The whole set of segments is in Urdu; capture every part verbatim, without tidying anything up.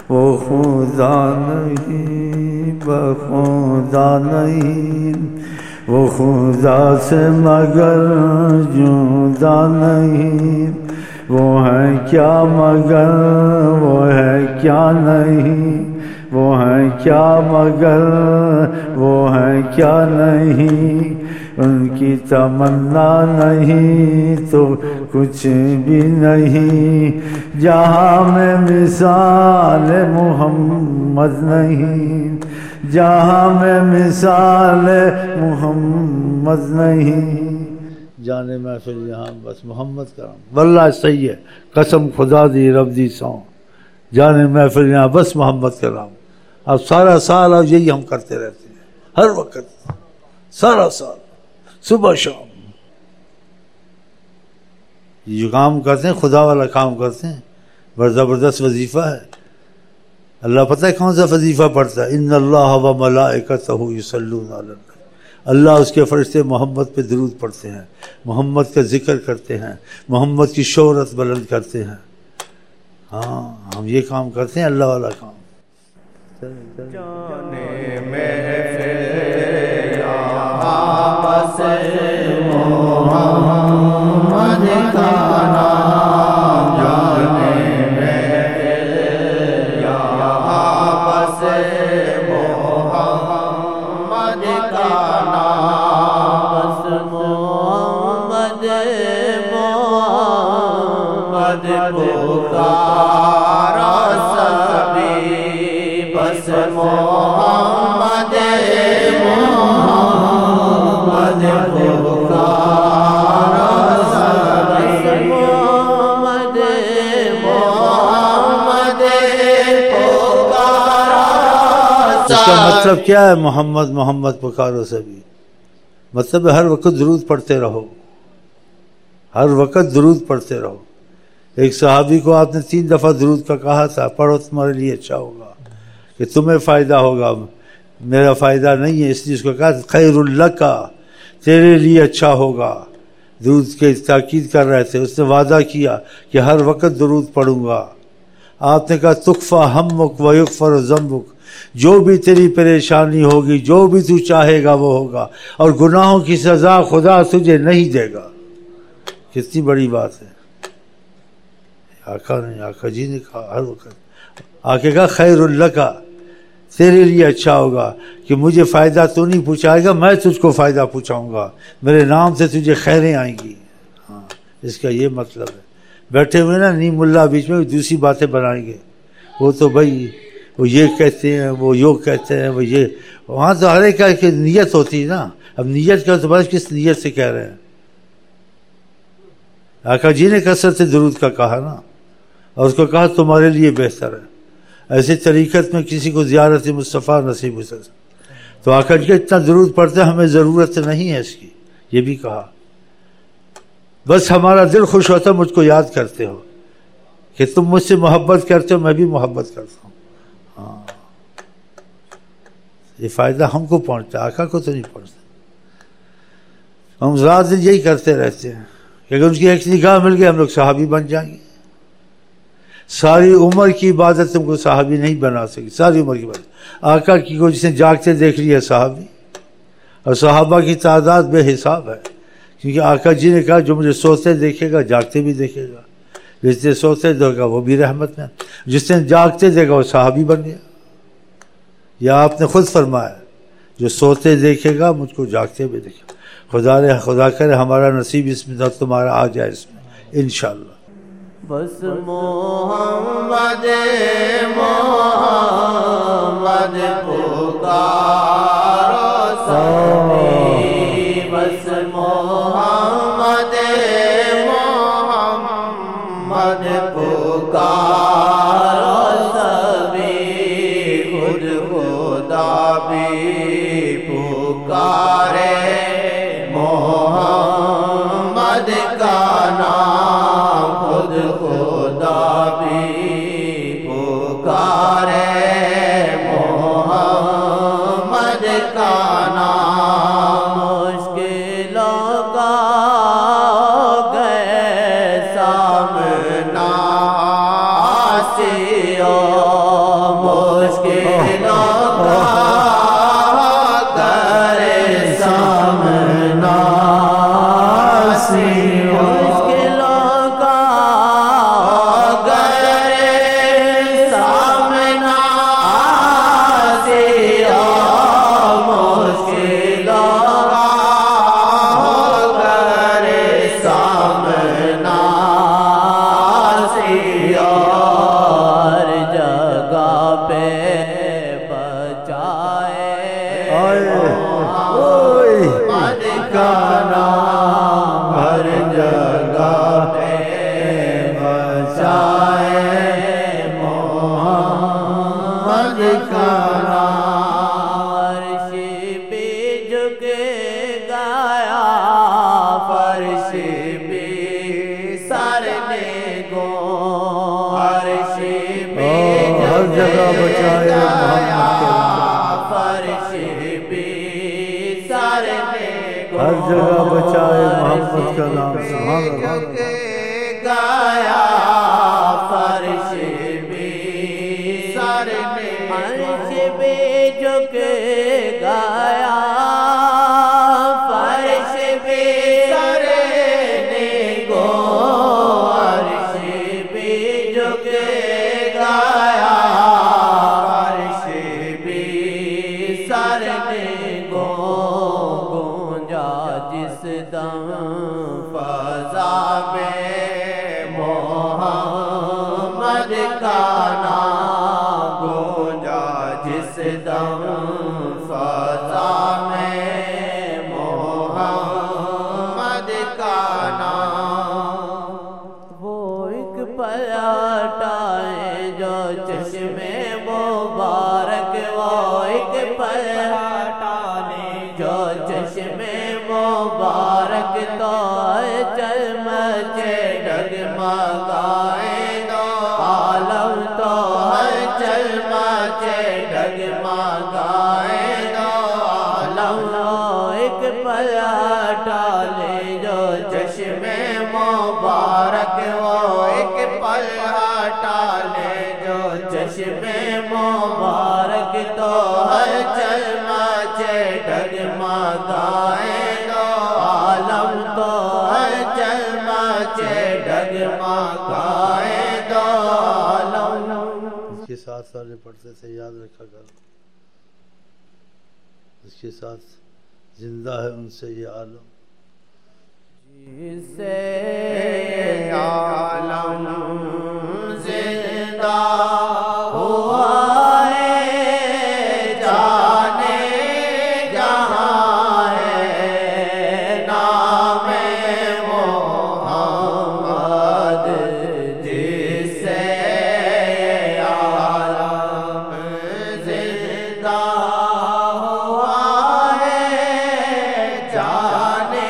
وہ خدا نہیں بخدا نہیں، وہ خدا سے مگر جدا نہیں، وہ ہے کیا مگر وہ ہے کیا نہیں، وہ ہے کیا مگر وہ ہے کیا نہیں، ان کی تمنا نہیں تو کچھ بھی نہیں، جہاں میں مثال محمد نہیں، جہاں میں مثال محمد نہیں، جانے محفل یہاں بس محمد کا نام، واللہ صحیح ہے، قسم خدا دی رب دی سو، جانے محفل یہاں بس محمد کا نام۔ اب سارا سال اب یہی ہم کرتے رہتے ہیں، ہر وقت سارا سال صبح شام یہ کام کرتے ہیں، خدا والا کام کرتے ہیں، بڑا زبردست وظیفہ ہے۔ اللہ پتہ ہے کون سا وظیفہ پڑھتا ہے؟ ان اللہ و ملائکتہ یصلون علی النبی، اللہ اس کے فرشتے محمد پہ درود پڑھتے ہیں، محمد کا ذکر کرتے ہیں، محمد کی شہرت بلند کرتے ہیں۔ ہاں ہم یہ کام کرتے ہیں، اللہ والا کام۔ جانے محفل یہاں بس محمد کا نام، جانے محفل یہاں بس محمد کا نام، بس محمد محمد پکارا سبھی، بس محمد محمد پکارا سبھی، محمد محمد پکارا سبھی۔ اس کا مطلب کیا ہے؟ محمد محمد پکارو سبھی، مطلب ہر وقت درود پڑھتے رہو، ہر وقت درود پڑھتے رہو۔ ایک صحابی کو آپ نے تین دفعہ درود کا کہا تھا، پڑھو تمہارے لیے اچھا ہوگا، کہ تمہیں فائدہ ہوگا، میرا فائدہ نہیں ہے، اس لیے اس کو کہا خیر لک، تیرے لیے اچھا ہوگا۔ درود کے تاکید کر رہے تھے، اس نے وعدہ کیا کہ ہر وقت درود پڑھوں گا۔ آپ نے کہا تکفیٰ ہمک و یغفر ذنبک، جو بھی تیری پریشانی ہوگی، جو بھی تو چاہے گا وہ ہوگا، اور گناہوں کی سزا خدا تجھے نہیں دے گا۔ کتنی بڑی بات ہے۔ آقا نے آقا جی نے کہا ہر وقت، آقا کہا خیر لک، تیرے لیے اچھا ہوگا کہ مجھے فائدہ تو نہیں پہنچائے گا، میں تجھ کو فائدہ پہنچاؤں گا، میرے نام سے تجھے خیریں آئیں گی۔ ہاں اس کا یہ مطلب ہے۔ بیٹھے ہوئے نا نیم اللہ بیچ میں دوسری باتیں بنائیں گے، وہ تو بھائی وہ یہ کہتے ہیں، وہ یو کہتے ہیں، وہ یہ، وہاں تو ہر ایک کی نیت ہوتی ہے نا۔ اب نیت کا تو بس کس نیت سے کہہ رہے ہیں؟ آقا جی نے کثرت سے درود کا کہا نا، اور اس کو کہا تمہارے لیے بہتر ہے۔ ایسے طریقت میں کسی کو زیارت مصطفیٰ نصیب ہو سکتا، تو آقا جی کا اتنا درود پڑھتے ہمیں ضرورت نہیں ہے اس کی، یہ بھی کہا۔ بس ہمارا دل خوش ہوتا مجھ کو یاد کرتے ہو، کہ تم مجھ سے محبت کرتے ہو، میں بھی محبت کرتا ہوں۔ ہاں یہ فائدہ ہم کو پہنچتا ہے، آقا کو تو نہیں پہنچتا۔ ہم رات دن یہی کرتے رہتے ہیں کہ اگر ان کی ایک نگاہ مل گئی ہم لوگ صحابی بن جائیں گے۔ ساری عمر کی عبادت تم کو صحابی نہیں بنا سکی، ساری عمر کی عبادت۔ آقا کی کو جس نے جاگتے دیکھ لیا صحابی، اور صحابہ کی تعداد بے حساب ہے، کیونکہ آقا جی نے کہا جو مجھے سوتے دیکھے گا جاگتے بھی دیکھے گا، جس نے سوتے دیکھے گا وہ بھی رحمت میں، جس نے جاگتے دیکھا وہ صحابی بن گیا۔ یا آپ نے خود فرمایا جو سوتے دیکھے گا مجھ کو جاگتے بھی دیکھے گا۔ خدا نے خدا کرے ہمارا نصیب اس میں تمہارا آ جائے اس میں انشاءاللہ۔ بس محمد محمد پکارو سبھی، بس محمد محمد پکارو سبھی، خود خدا بھی پکارے محمد کا نام، خود خدا بھی پکارے محمد کا نام، مشکلوں کا گئے سامنا آسیوں، جگہ بچائے محمد کا نام، فرش بھی سر نے ہر جگہ بچائے محمد کا نام، سبحان اللہ، گایا فرش بھی سر نے فرش بھی جھک گایا فرش بھی سر نے گو عرش بھی جھک گایا فرش بھی سر نے گو گونجا جس دم فضا میں محمد کا نام گونجا جس دم فضا میں محمد کا نام وہ ایک پلٹائے جو چشمے مبارک وہ ایک پلٹانے جو چشمے مبارک تو چل مچے ڈگمگائے دو عالم تو چل مچے ڈگمگائے دو عالم ایک پلٹا لے جو چشمے مبارک وہ ایک پلٹا لے جو چشمے مبارک تو چل مچے ڈگمگائے دو عالم تو چل مچے ڈگمگائے دو عالم اس کے ساتھ سارے پڑھتے تھے، یاد رکھا کر، اس کے ساتھ زندہ ہے ان سے یہ عالم، جس سے عالم زندہ ہوا ہے جانے جہاں ہے نام محمد جس سے عالم زندہ ہوا ہے جانے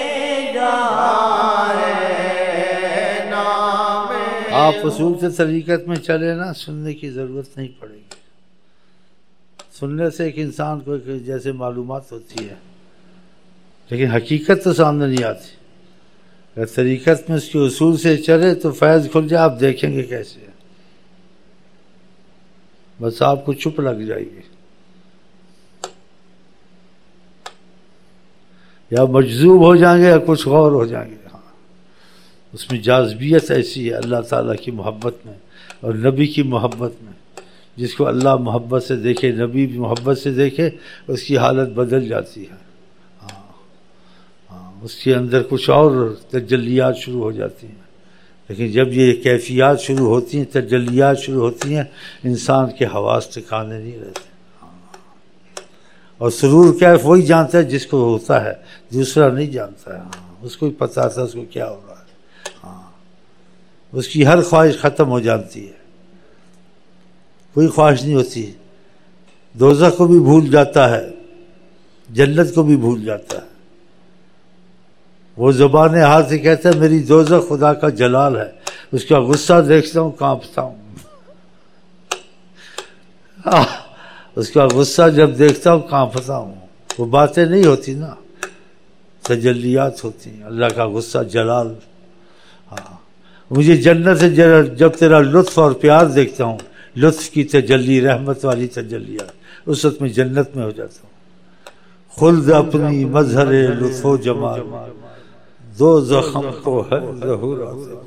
جہاں ہے نام آپ اصول سے طریقت میں چلے نا، سننے کی ضرورت نہیں پڑے گی، سننے سے ایک انسان کو ایک جیسے معلومات ہوتی ہے لیکن حقیقت تو سامنے نہیں آتی، اگر طریقت میں اس کے اصول سے چلے تو فیض کھل جائے، آپ دیکھیں گے کیسے، بس آپ کو چپ لگ جائے گی یا مجذوب ہو جائیں گے یا کچھ غور ہو جائیں گے، ہاں اس میں جاذبیت ایسی ہے اللہ تعالیٰ کی محبت میں اور نبی کی محبت میں، جس کو اللہ محبت سے دیکھے، نبی بھی محبت سے دیکھے، اس کی حالت بدل جاتی ہے، ہاں ہاں اس کے اندر کچھ اور تجلیات شروع ہو جاتی ہیں، لیکن جب یہ کیفیات شروع ہوتی ہیں، تجلیات شروع ہوتی ہیں، انسان کے حواس ٹھکانے نہیں رہتے، اور سرور کیف وہی جانتا ہے جس کو ہوتا ہے، دوسرا نہیں جانتا ہے، ہاں اس کو ہی پتہ تھا اس کو کیا ہو رہا ہے، ہاں اس کی ہر خواہش ختم ہو جاتی ہے، کوئی خواہش نہیں ہوتی، دوزخ کو بھی بھول جاتا ہے، جنت کو بھی بھول جاتا ہے، وہ زبان حال سے کہتا ہے میری دوزخ خدا کا جلال ہے، اس کا غصہ دیکھتا ہوں کانپتا ہوں، اس کا غصہ جب دیکھتا ہوں کانپتا ہوں، وہ باتیں نہیں ہوتی نا، تجلیات ہوتی ہیں، اللہ کا غصہ جلال، ہاں مجھے جنت سے جب تیرا لطف اور پیار دیکھتا ہوں، لطف کی تجلی، رحمت والی تجلیات، اس وقت میں جنت میں ہو جاتا ہوں، خلد اپنی مظہر لطف و جمال، دو زخم کو ہے ظہور،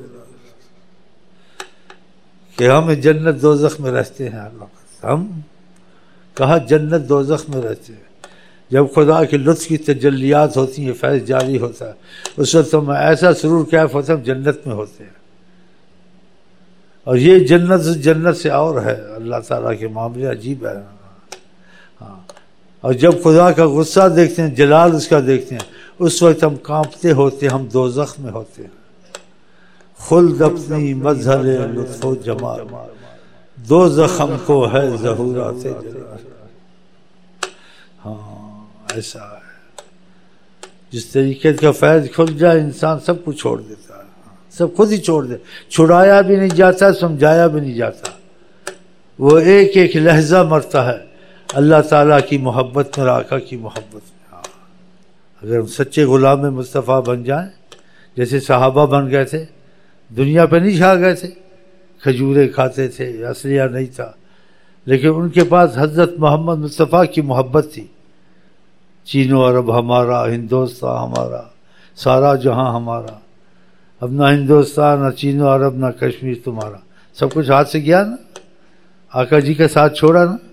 کہ ہم جنت دوزخ میں رہتے ہیں، اللہ ہم کہا جنت دوزخ میں رہتے ہیں، جب خدا کے لطف کی تجلیات ہوتی ہیں، فیض جاری ہوتا ہے، اس وقت ہم ایسا سرور کیف ہوتا ہے، ہم جنت میں ہوتے ہیں، اور یہ جنت جنت سے اور ہے، اللہ تعالیٰ کے معاملے عجیب ہے، ہاں اور جب خدا کا غصہ دیکھتے ہیں، جلال اس کا دیکھتے ہیں، اس وقت ہم کانپتے ہوتے ہیں، ہم دوزخ میں ہوتے ہیں، خلد اپنی مظہر لطف و جمال، دو زخم کو ہے ظہورات جلال، ہاں ایسا ہے، جس طریقے کا فیض کھل جائے انسان سب کچھ چھوڑ دیتا ہے، سب خود ہی چھوڑ دے، چھڑایا بھی نہیں جاتا، سمجھایا بھی نہیں جاتا، وہ ایک ایک لہجہ مرتا ہے اللہ تعالیٰ کی محبت میں، آقا کی محبت میں۔ اگر ہم سچے غلام مصطفیٰ بن جائیں، جیسے صحابہ بن گئے تھے، دنیا پہ نہیں چھا گئے تھے، کھجورے کھاتے تھے، اسلحہ نہیں تھا، لیکن ان کے پاس حضرت محمد مصطفیٰ کی محبت تھی۔ چین و عرب ہمارا، ہندوستان ہمارا، سارا جہاں ہمارا، اب نہ ہندوستان، نہ چین و عرب، نہ کشمیر تمہارا، سب کچھ ہاتھ سے گیا نا، آقا جی کا ساتھ چھوڑا نا۔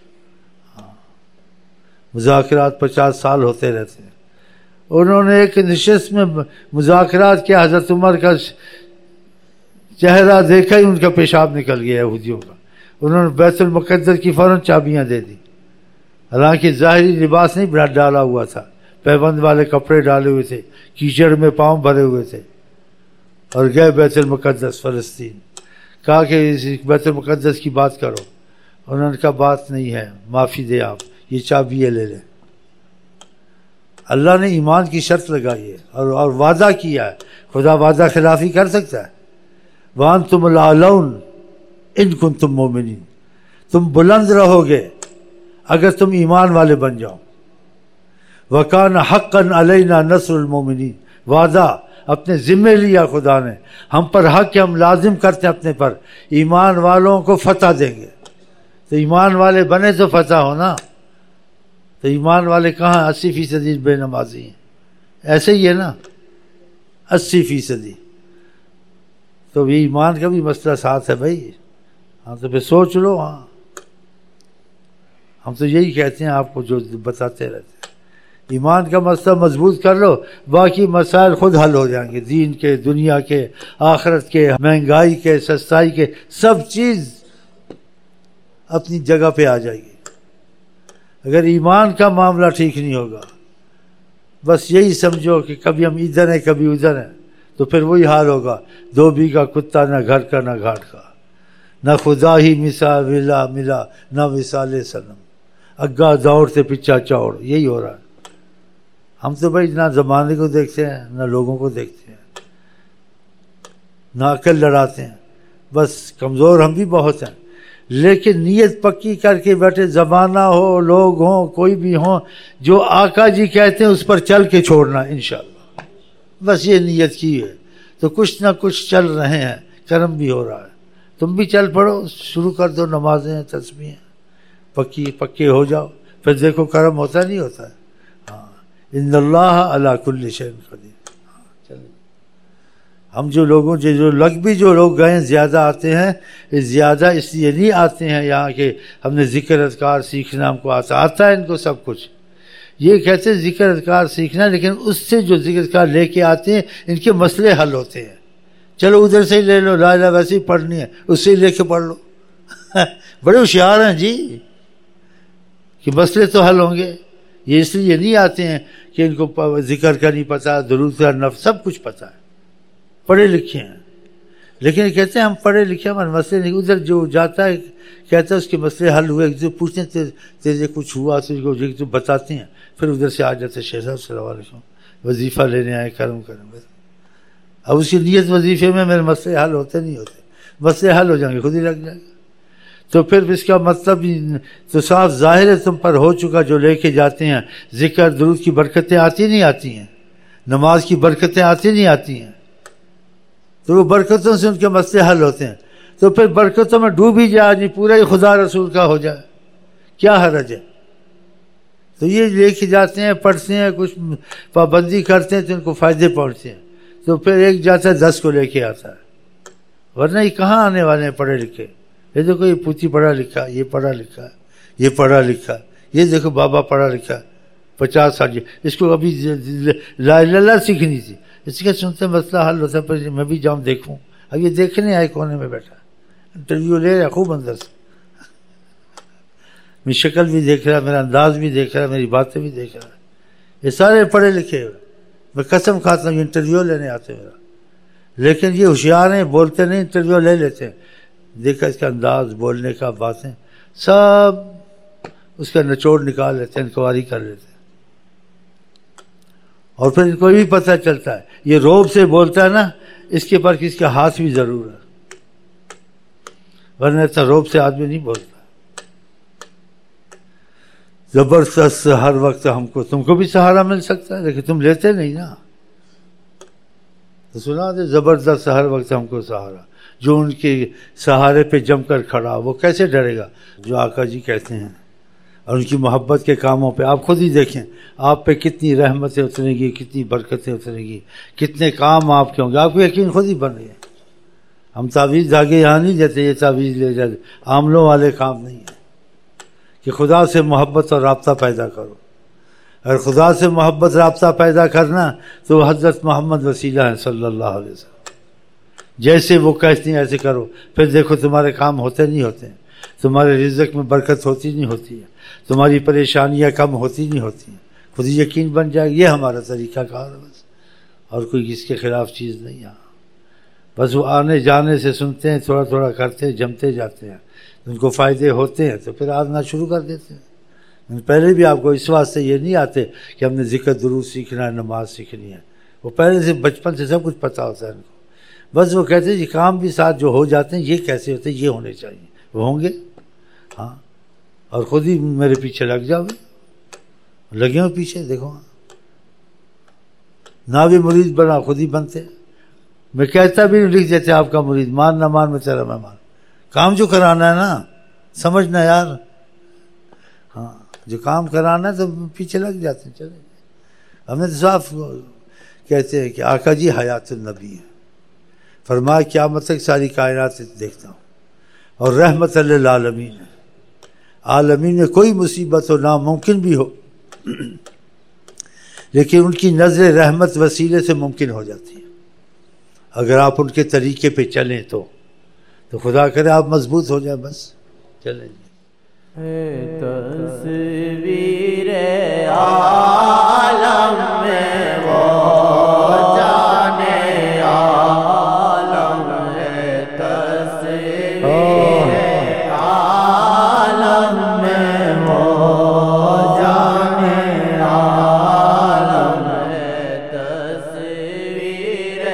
مذاکرات پچاس سال ہوتے رہتے ہیں۔ انہوں نے ایک نشست میں مذاکرات کیا، حضرت عمر کا چہرہ دیکھا ہی ان کا پیشاب نکل گیا یہودیوں کا۔ انہوں نے بیت المقدس کی فوراً چابیاں دے دی، حالانکہ ظاہری لباس نہیں ڈالا ہوا تھا، پیبند والے کپڑے ڈالے ہوئے تھے، کیچڑ میں پاؤں بھرے ہوئے تھے، اور گئے بیت المقدس فلسطین۔ کہا کہ اس بیت المقدس کی بات کرو، انہوں نے کہا بات نہیں ہے، معافی دے آپ، یہ چابیاں لے لیں۔ اللہ نے ایمان کی شرط لگائی ہے اور اور وعدہ کیا ہے، خدا وعدہ خلافی کر سکتا ہے؟ وَأَنْتُمُ الْأَعْلَوْنَ إِن كُنتُم مُؤْمِنِينَ، تم بلند رہو گے اگر تم ایمان والے بن جاؤ۔ وَكَانَ حَقًّا عَلَيْنَا نَصْرُ الْمُؤْمِنِينَ، وعدہ اپنے ذمے لیا خدا نے، ہم پر حق ہے، ہم لازم کرتے ہیں اپنے پر، ایمان والوں کو فتح دیں گے۔ تو ایمان والے بنے تو فتح ہو نا، تو ایمان والے کہاں؟ اسی فیصدی بے نمازی ہیں، ایسے ہی ہے نا، اسی فیصدی۔ تو یہ ایمان کا بھی مسئلہ ساتھ ہے بھائی، ہاں تو پھر سوچ لو۔ ہاں ہم تو یہی کہتے ہیں آپ کو، جو بتاتے رہتے ہیں، ایمان کا مسئلہ مضبوط کر لو، باقی مسائل خود حل ہو جائیں گے، دین کے، دنیا کے، آخرت کے، مہنگائی کے، سستائی کے، سب چیز اپنی جگہ پہ آ جائے گی۔ اگر ایمان کا معاملہ ٹھیک نہیں ہوگا، بس یہی سمجھو کہ کبھی ہم ادھر ہیں کبھی ادھر ہیں، تو پھر وہی حال ہوگا، دو بیگھا کتا نہ گھر کا نہ گھاٹ کا، نہ خدا ہی مثال ملا ملا نہ مثال صنم، اگا دوڑتے پچھا چوڑ، یہی ہو رہا ہے۔ ہم تو بھائی نہ زمانے کو دیکھتے ہیں نہ لوگوں کو دیکھتے ہیں، نہ عقل لڑاتے ہیں، بس کمزور ہم بھی بہت ہیں، لیکن نیت پکی کر کے بیٹھے، زمانہ ہو، لوگ ہوں، کوئی بھی ہوں، جو آقا جی کہتے ہیں اس پر چل کے چھوڑنا انشاءاللہ، بس یہ نیت کی ہے تو کچھ نہ کچھ چل رہے ہیں، کرم بھی ہو رہا ہے۔ تم بھی چل پڑو، شروع کر دو نمازیں، تسبیحیں، پکی پکے ہو جاؤ، پھر دیکھو کرم ہوتا نہیں ہوتا ہے۔ ہاں، ان اللہ علی کل شیء قدیر۔ ہاں چلیں، ہم جو لوگوں جو جو لگ بھی جو لوگ گئے زیادہ آتے ہیں، زیادہ اس لیے نہیں آتے ہیں یہاں کہ ہم نے ذکر اذکار سیکھنا، ہم کو آتا آتا ہے ان کو سب کچھ، یہ کہتے ہیں ذکر اذکار سیکھنا، لیکن اس سے جو ذکر اذکار لے کے آتے ہیں ان کے مسئلے حل ہوتے ہیں۔ چلو ادھر سے ہی لے لو، لا الہ ویسے ہی پڑھنی ہے، اس سے ہی لے کے پڑھ لو، بڑے ہوشیار ہیں جی کہ مسئلے تو حل ہوں گے۔ یہ اس لیے نہیں آتے ہیں کہ ان کو ذکر کا نہیں پتہ، درود کا نفس سب کچھ پتہ ہے، پڑھے لکھے ہیں، لیکن کہتے ہیں ہم پڑھے لکھے ہمارے مسئلے نہیں۔ ادھر جو جاتا ہے کہتا ہے اس کے مسئلے حل ہوئے، جو پوچھتے ہیں تیرے کچھ ہوا تو بتاتے ہیں، پھر ادھر سے آ جاتے ہیں، شیخ صاحب السلام علیکم، وظیفہ لینے آئے، کرم کریں بس۔ اب اس کی نیت وظیفے میں میرے مسئلے حل ہوتے نہیں ہوتے، مسئلے حل ہو جائیں گے، خود ہی لگ جائیں گے۔ تو پھر اس کا مطلب تو صاف ظاہر ہے تم پر ہو چکا، جو لے کے جاتے ہیں ذکر درود کی برکتیں آتی نہیں آتی ہیں، نماز کی برکتیں آتی نہیں آتی ہیں، تو وہ برکتوں سے ان کے مسئلے حل ہوتے ہیں۔ تو پھر برکتوں میں ڈوب ہی جائے، نہیں پورا ہی خدا رسول کا ہو جائے، کیا حرج ہے؟ تو یہ لے کے جاتے ہیں، پڑھتے ہیں، کچھ پابندی کرتے ہیں تو ان کو فائدے پہنچتے ہیں۔ تو پھر ایک جاتا ہے دس کو لے کے آتا ہے، ورنہ یہ کہاں آنے والے ہیں پڑھے لکھے؟ یہ دیکھو یہ پوتی پڑھا لکھا، یہ پڑھا لکھا، یہ پڑھا لکھا، یہ دیکھو بابا پڑھا لکھا، پچاس سال، اس کو ابھی لا الہ الا اللہ سیکھنی تھی، اس کے سنتے مسئلہ حل ہوتا ہے، پر میں بھی جاؤں دیکھوں۔ اب یہ دیکھنے آئے کونے میں بیٹھا، انٹرویو لے رہا خوب اندر سے، میری شکل بھی دیکھ رہا، میرا انداز بھی دیکھ رہا، میری باتیں بھی دیکھ رہا، یہ سارے پڑھے لکھے، میں قسم کھاتا ہوں یہ انٹرویو لینے آتے میرا، لیکن یہ ہوشیار ہیں، بولتے نہیں، انٹرویو لے لیتے ہیں، دیکھا اس کا انداز، بولنے کا، باتیں سب اس کا نچوڑ نکال لیتے ہیں، انکوائری کر لیتے ہیں، اور پھر ان کو بھی پتہ چلتا ہے یہ روب سے بولتا ہے نا، اس کے پر کس کا ہاتھ بھی ضرور ہے، ورنہ اتنا روب سے آدمی نہیں بولتا. زبردست ہر وقت ہم کو، تم کو بھی سہارا مل سکتا ہے لیکن تم لیتے نہیں نا. تو سنا دے زبردست ہر وقت ہم کو سہارا، جو ان کے سہارے پہ جم کر کھڑا وہ کیسے ڈرے گا. جو آقا جی کہتے ہیں اور ان کی محبت کے کاموں پہ آپ خود ہی دیکھیں، آپ پہ کتنی رحمتیں اتریں گی، کتنی برکتیں اتریں گی، کتنے کام آپ کے ہوں گے، آپ کو یقین خود ہی بن گئے. ہم تعویذ دھاگے یہاں نہیں دیتے، یہ تعویذ لے جاتے، عاملوں والے کام نہیں ہیں. کہ خدا سے محبت اور رابطہ پیدا کرو. اگر خدا سے محبت رابطہ پیدا کرنا تو حضرت محمد وسیلہ ہیں صلی اللہ علیہ وسلم. جیسے وہ کہتے ہیں ایسے کرو، پھر دیکھو تمہارے کام ہوتے نہیں ہوتے ہیں، تمہارے رزق میں برکت ہوتی نہیں ہوتی ہے، تمہاری پریشانیاں کم ہوتی نہیں ہوتی ہیں، خود ہی یقین بن جائے. یہ ہمارا طریقہ کار ہے بس، اور کوئی اس کے خلاف چیز نہیں. یہاں بس وہ آنے جانے سے سنتے ہیں، تھوڑا تھوڑا کرتے ہیں، جمتے جاتے ہیں، ان کو فائدے ہوتے ہیں تو پھر آنا شروع کر دیتے ہیں. پہلے بھی آپ کو اس واسطے یہ نہیں آتے کہ ہم نے ذکر درود سیکھنا ہے، نماز سیکھنی ہے. وہ پہلے سے بچپن سے سب کچھ پتہ ہوتا ہے ان کو. بس وہ کہتے ہیں یہ کام بھی ساتھ جو ہو جاتے ہیں یہ کیسے ہوتے ہیں، یہ ہونے چاہیے، وہ ہوں گے. ہاں، اور خود ہی میرے پیچھے لگ جاؤ گے، لگے ہو پیچھے. دیکھو نہ بھی مرید بنا، خود ہی بنتے. میں کہتا بھی نہیں، لکھ دیتے آپ کا مرید، مان نہ مان میں تیرا مہمان. کام جو کرانا ہے نا، سمجھنا یار. ہاں، جو کام کرانا ہے تو پیچھے لگ جاتے ہیں. چلے ہم نے تو صاف کہتے ہیں کہ آقا جی حیات النبی ہے. فرمایا قیامت تک ساری کائنات دیکھتا ہوں، اور رحمت للعالمین ہے. عالمین میں کوئی مصیبت ہو، ناممکن بھی ہو، لیکن ان کی نظر رحمت وسیلے سے ممکن ہو جاتی ہے اگر آپ ان کے طریقے پہ چلیں تو. تو خدا کرے آپ مضبوط ہو جائیں. بس چلیں جی. تصویر عالم میں وہ جانے عالم ہے. تصویر عالم میں وہ جانے عالم ہے. تصویر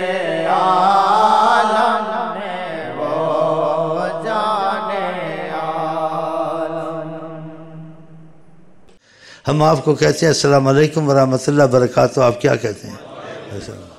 عالم میں وہ جانے عالم. ہم آپ کو کہتے ہیں السلام علیکم ورحمۃ اللہ وبرکاتہ، آپ کیا کہتے ہیں؟